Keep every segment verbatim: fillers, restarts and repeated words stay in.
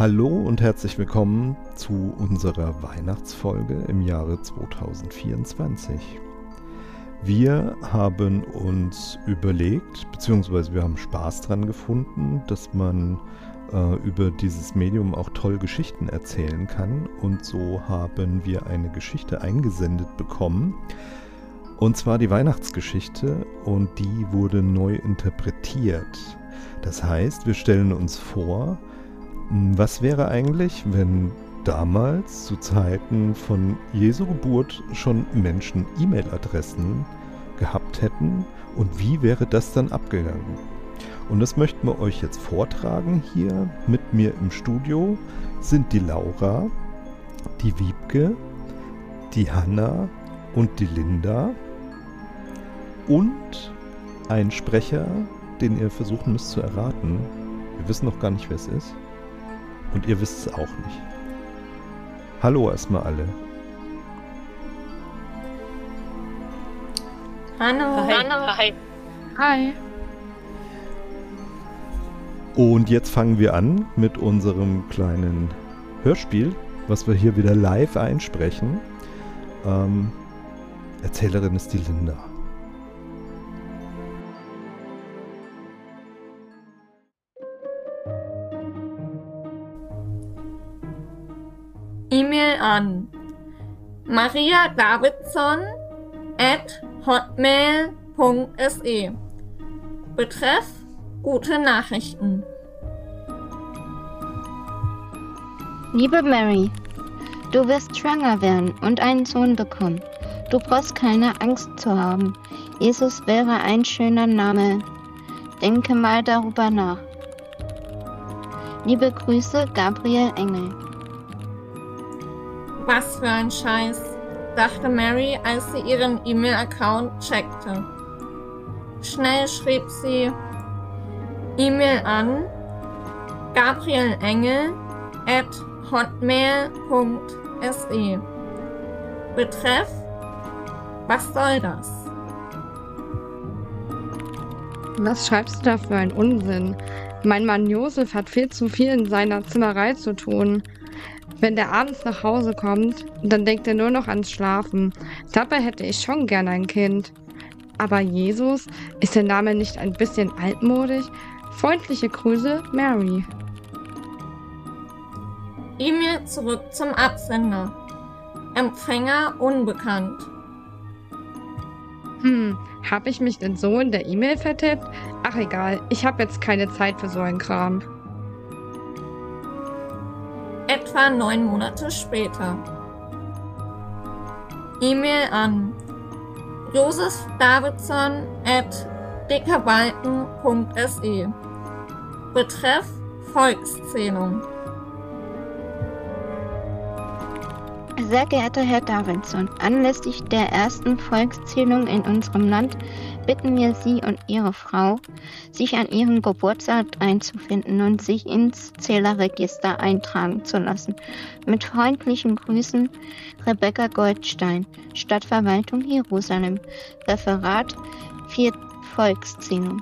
Hallo und herzlich willkommen zu unserer Weihnachtsfolge im Jahre zweitausendvierundzwanzig. Wir haben uns überlegt, beziehungsweise wir haben Spaß dran gefunden, dass man äh, über dieses Medium auch toll Geschichten erzählen kann. Und so haben wir eine Geschichte eingesendet bekommen, und zwar die Weihnachtsgeschichte, und die wurde neu interpretiert. Das heißt, wir stellen uns vor, was wäre eigentlich, wenn damals zu Zeiten von Jesu Geburt schon Menschen E-Mail-Adressen gehabt hätten und wie wäre das dann abgegangen? Und das möchten wir euch jetzt vortragen hier. Mit mir im Studio sind die Laura, die Wiebke, die Hanna und die Linda und ein Sprecher, den ihr versuchen müsst zu erraten. Wir wissen noch gar nicht, wer es ist. Und ihr wisst es auch nicht. Hallo erstmal alle. Hallo. Hallo. Hi. Hi. Und jetzt fangen wir an mit unserem kleinen Hörspiel, was wir hier wieder live einsprechen. Ähm, Erzählerin ist die Linda. E-Mail an Maria Davidson at hotmail punkt se. Betreff gute Nachrichten. Liebe Mary, du wirst schwanger werden und einen Sohn bekommen. Du brauchst keine Angst zu haben. Jesus wäre ein schöner Name. Denke mal darüber nach. Liebe Grüße, Gabriel Engel. Was für ein Scheiß, dachte Mary, als sie ihren E-Mail-Account checkte. Schnell schrieb sie E-Mail an Gabriel Engel at hotmail punkt se. Betreff: Was soll das? Was schreibst du da für einen Unsinn? Mein Mann Josef hat viel zu viel in seiner Zimmerei zu tun. Wenn der abends nach Hause kommt, dann denkt er nur noch ans Schlafen. Dabei hätte ich schon gern ein Kind. Aber Jesus, ist der Name nicht ein bisschen altmodisch? Freundliche Grüße, Mary. E-Mail zurück zum Absender. Empfänger unbekannt. Hm, hab ich mich denn so in der E-Mail vertippt? Ach egal, ich habe jetzt keine Zeit für so einen Kram. Etwa neun Monate später. E-Mail an Josef Davidson at dickerbalken punkt se. Betreff: Volkszählung. Sehr geehrter Herr Davidson, anlässlich der ersten Volkszählung in unserem Land bitten wir Sie und Ihre Frau, sich an Ihrem Geburtsort einzufinden und sich ins Zählerregister eintragen zu lassen. Mit freundlichen Grüßen, Rebecca Goldstein, Stadtverwaltung Jerusalem, Referat für Volkszählung.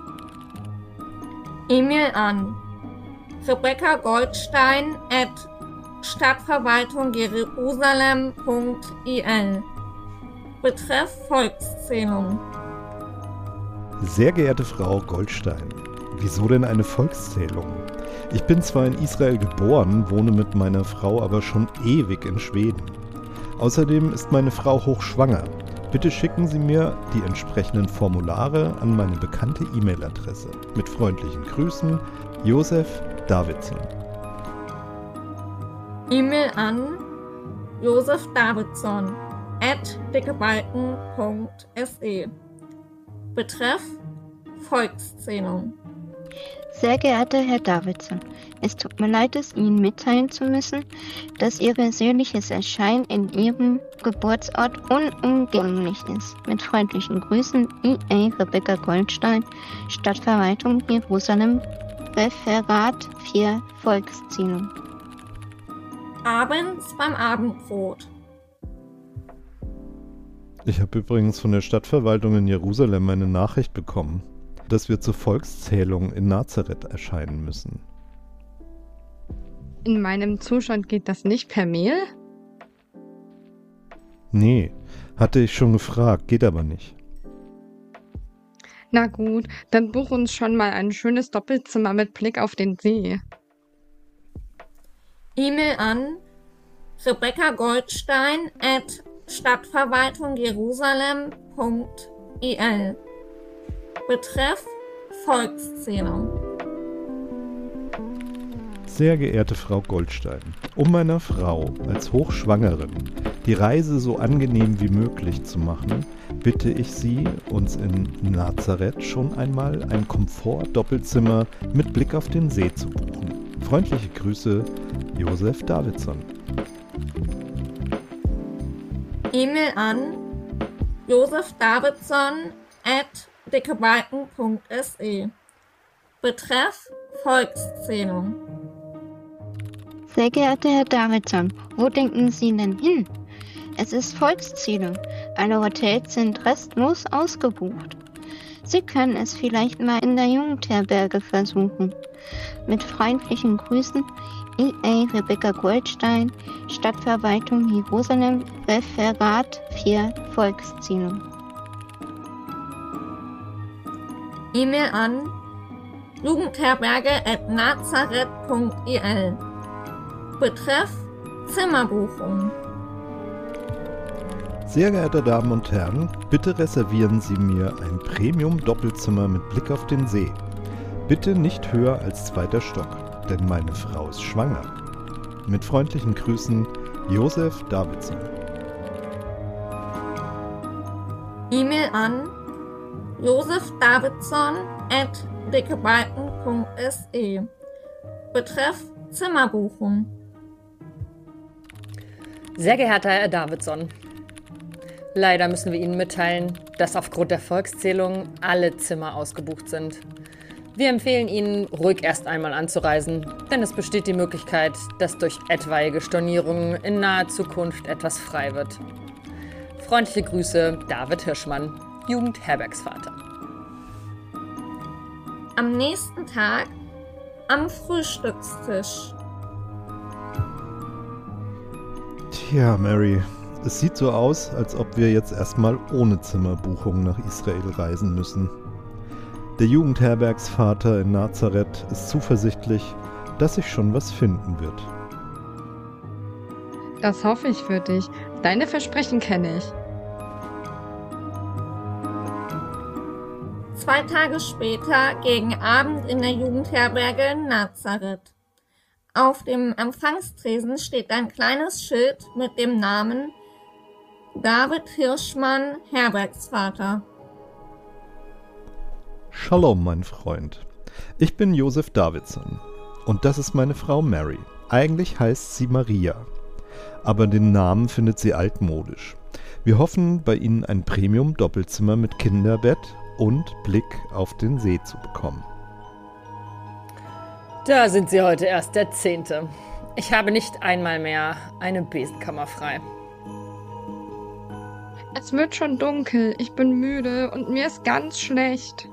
E-Mail an Rebecca Goldstein at Stadtverwaltung Jerusalem punkt il. Betreff: Volkszählung. Sehr geehrte Frau Goldstein, wieso denn eine Volkszählung? Ich bin zwar in Israel geboren, wohne mit meiner Frau aber schon ewig in Schweden. Außerdem ist meine Frau hochschwanger. Bitte schicken Sie mir die entsprechenden Formulare an meine bekannte E-Mail-Adresse. Mit freundlichen Grüßen, Josef Davidson. E-Mail an Josef Davidson at dickerbalken punkt se. Betreff: Volkszählung. Sehr geehrter Herr Davidson, es tut mir leid, es Ihnen mitteilen zu müssen, dass Ihr persönliches Erscheinen in Ihrem Geburtsort unumgänglich ist. Mit freundlichen Grüßen, I A Rebecca Goldstein, Stadtverwaltung Jerusalem, Referat für Volkszählung. Abends beim Abendbrot. Ich habe übrigens von der Stadtverwaltung in Jerusalem eine Nachricht bekommen, dass wir zur Volkszählung in Nazareth erscheinen müssen. In meinem Zustand geht das nicht per Mail? Nee, hatte ich schon gefragt, geht aber nicht. Na gut, dann buch uns schon mal ein schönes Doppelzimmer mit Blick auf den See. E-Mail an Rebecca Goldstein at Stadtverwaltung Jerusalem punkt I L. Betreff Volkszählung. Sehr geehrte Frau Goldstein, um meiner Frau als Hochschwangeren die Reise so angenehm wie möglich zu machen, bitte ich Sie, uns in Nazareth schon einmal ein Komfort-Doppelzimmer mit Blick auf den See zu buchen. Freundliche Grüße, Josef Davidson. E-Mail an Josef Davidson at dickebalken punkt se. Betreff Volkszählung. Sehr geehrter Herr Davidson, wo denken Sie denn hin? Es ist Volkszählung. Alle Hotels sind restlos ausgebucht. Sie können es vielleicht mal in der Jugendherberge versuchen. Mit freundlichen Grüßen, E A Rebecca Goldstein, Stadtverwaltung Jerusalem, Referat vier Volkszählung. E-Mail an jugendherberge at nazareth punkt I L. Betreff Zimmerbuchung. Sehr geehrte Damen und Herren, bitte reservieren Sie mir ein Premium-Doppelzimmer mit Blick auf den See. Bitte nicht höher als zweiter Stock, denn meine Frau ist schwanger. Mit freundlichen Grüßen, Josef Davidson. E-Mail an Josef Davidson at dickebalken punkt se. Betreff Zimmerbuchung. Sehr geehrter Herr Davidson, leider müssen wir Ihnen mitteilen, dass aufgrund der Volkszählung alle Zimmer ausgebucht sind. Wir empfehlen Ihnen, ruhig erst einmal anzureisen, denn es besteht die Möglichkeit, dass durch etwaige Stornierungen in naher Zukunft etwas frei wird. Freundliche Grüße, David Hirschmann, Jugendherbergsvater. Am nächsten Tag am Frühstückstisch. Tja, Mary, es sieht so aus, als ob wir jetzt erstmal ohne Zimmerbuchung nach Israel reisen müssen. Der Jugendherbergsvater in Nazareth ist zuversichtlich, dass sich schon was finden wird. Das hoffe ich für dich. Deine Versprechen kenne ich. Zwei Tage später gegen Abend in der Jugendherberge in Nazareth. Auf dem Empfangstresen steht ein kleines Schild mit dem Namen David Hirschmann, Herbergsvater. Shalom, mein Freund. Ich bin Josef Davidson und das ist meine Frau Mary. Eigentlich heißt sie Maria, aber den Namen findet sie altmodisch. Wir hoffen, bei Ihnen ein Premium-Doppelzimmer mit Kinderbett und Blick auf den See zu bekommen. Da sind Sie heute erst der Zehnte. Ich habe nicht einmal mehr eine Besenkammer frei. Es wird schon dunkel, ich bin müde und mir ist ganz schlecht.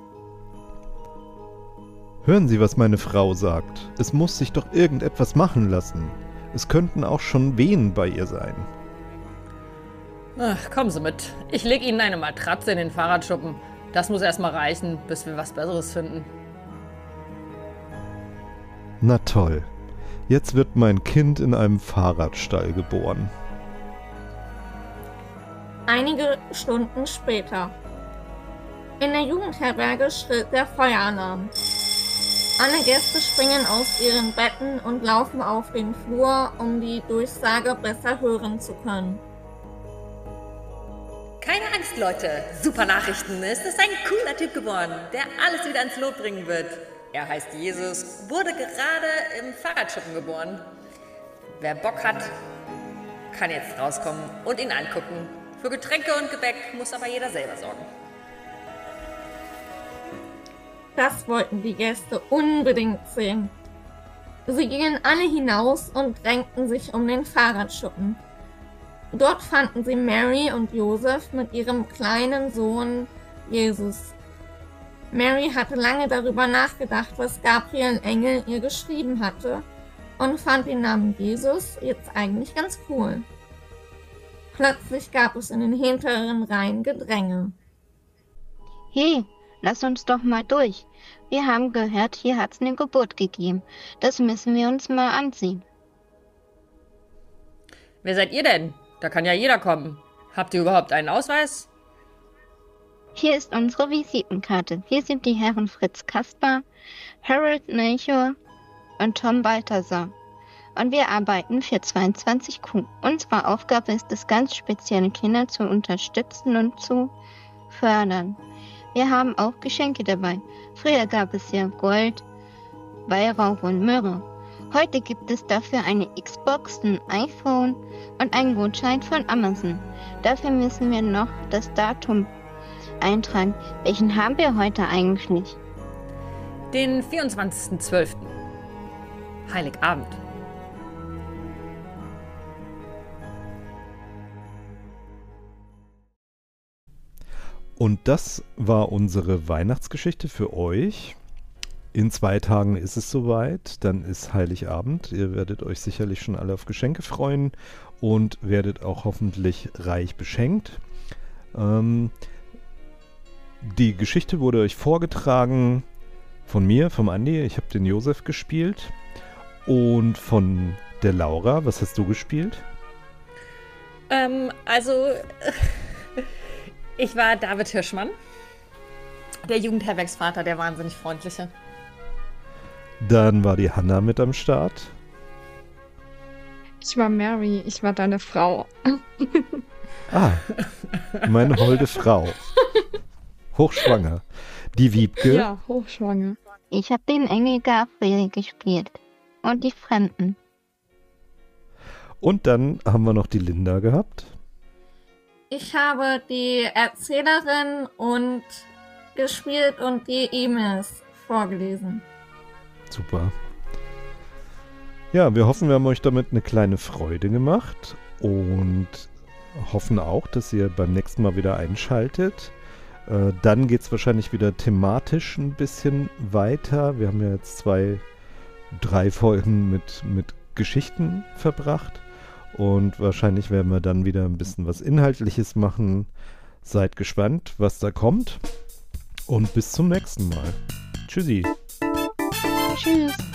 Hören Sie, was meine Frau sagt. Es muss sich doch irgendetwas machen lassen. Es könnten auch schon Wehen bei ihr sein. Ach, kommen Sie mit. Ich lege Ihnen eine Matratze in den Fahrradschuppen. Das muss erstmal reichen, bis wir was Besseres finden. Na toll. Jetzt wird mein Kind in einem Fahrradstall geboren. Einige Stunden später. In der Jugendherberge schrillt der Feueralarm. Alle Gäste springen aus ihren Betten und laufen auf den Flur, um die Durchsage besser hören zu können. Keine Angst, Leute. Super Nachrichten. Es ist ein cooler Typ geworden, der alles wieder ins Lot bringen wird. Er heißt Jesus, wurde gerade im Fahrradschuppen geboren. Wer Bock hat, kann jetzt rauskommen und ihn angucken. Für Getränke und Gebäck muss aber jeder selber sorgen. Das wollten die Gäste unbedingt sehen. Sie gingen alle hinaus und drängten sich um den Fahrradschuppen. Dort fanden sie Mary und Josef mit ihrem kleinen Sohn Jesus. Mary hatte lange darüber nachgedacht, was Gabriel Engel ihr geschrieben hatte, und fand den Namen Jesus jetzt eigentlich ganz cool. Plötzlich gab es in den hinteren Reihen Gedränge. Hey, lass uns doch mal durch. Wir haben gehört, hier hat's eine Geburt gegeben. Das müssen wir uns mal ansehen. Wer seid ihr denn? Da kann ja jeder kommen. Habt ihr überhaupt einen Ausweis? Hier ist unsere Visitenkarte. Wir sind die Herren Fritz Kaspar, Harold Melchior und Tom Balthasar. Und wir arbeiten für zweiundzwanzig Q. Unsere Aufgabe ist es, ganz spezielle Kinder zu unterstützen und zu fördern. Wir haben auch Geschenke dabei. Früher gab es ja Gold, Weihrauch und Myrrhe. Heute gibt es dafür eine Xbox, ein iPhone und einen Gutschein von Amazon. Dafür müssen wir noch das Datum eintragen. Welchen haben wir heute eigentlich? Den vierundzwanzigsten zwölften Heiligabend. Und das war unsere Weihnachtsgeschichte für euch. In zwei Tagen ist es soweit, dann ist Heiligabend. Ihr werdet euch sicherlich schon alle auf Geschenke freuen und werdet auch hoffentlich reich beschenkt. Ähm, die Geschichte wurde euch vorgetragen von mir, vom Andi. Ich habe den Josef gespielt. Und von der Laura. Was hast du gespielt? Ähm, also... Ich war David Hirschmann, der Jugendherbergsvater, der wahnsinnig freundliche. Dann war die Hanna mit am Start. Ich war Mary, ich war deine Frau. Ah, meine holde Frau. Hochschwanger. Die Wiebke. Ja, hochschwanger. Ich habe den Engel Gabriel gespielt. Und die Fremden. Und dann haben wir noch die Linda gehabt. Ich habe die Erzählerin und gespielt und die E-Mails vorgelesen. Super. Ja, wir hoffen, wir haben euch damit eine kleine Freude gemacht und hoffen auch, dass ihr beim nächsten Mal wieder einschaltet. Äh, dann geht es wahrscheinlich wieder thematisch ein bisschen weiter. Wir haben ja jetzt zwei, drei Folgen mit, mit Geschichten verbracht. Und wahrscheinlich werden wir dann wieder ein bisschen was Inhaltliches machen. Seid gespannt, was da kommt. Und bis zum nächsten Mal. Tschüssi. Tschüss.